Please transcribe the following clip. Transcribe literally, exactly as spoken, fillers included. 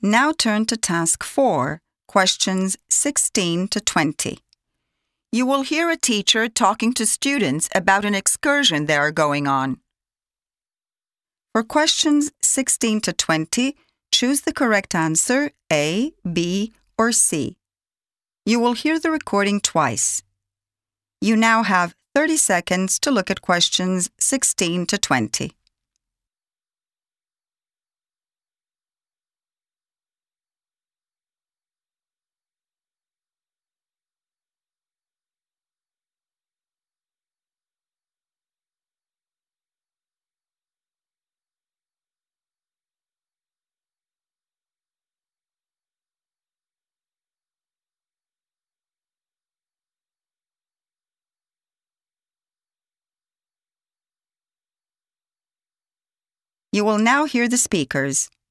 Now turn to Task four, questions sixteen to twenty. You will hear a teacher talking to students about an excursion they are going on. For questions sixteen to twenty, choose the correct answer A, B, or C. You will hear the recording twice. You now have thirty seconds to look at questions sixteen to twenty. You will now hear the speakers.